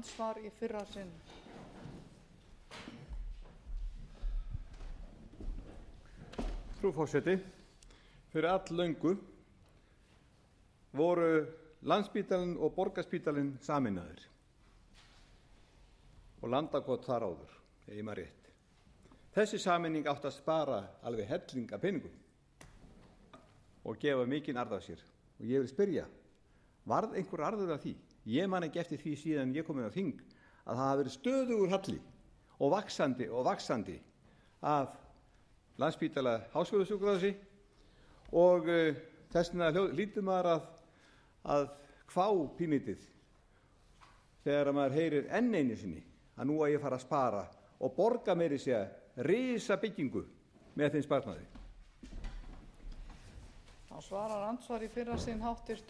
Svar í fyrra sinn. Frú forseti, fyrir alllöngu voru Landspítalinn og Borgarspítalinn sameinaðir og Landakot þar áður, ef ég man rétt. Þessi sameining átti að spara alveg helling af peningum og gefa mikinn arð af sér. Og ég vil spyrja, varð einhver arður af því? Ég man ekki eftir því síðan ég kom inn á þing að það hafi verið stöðugur halli og vaxandi af Landspítala Háskólasjúkrahúsi og þess vegna lítur maður að hvá pínlítið þegar maður heyrir enn einu sinni að nú að ég fara að spara og borga meiri segja risa byggingu með þeim sparnaði. Þá svarar andsvar í fyrra sinn háttvirtur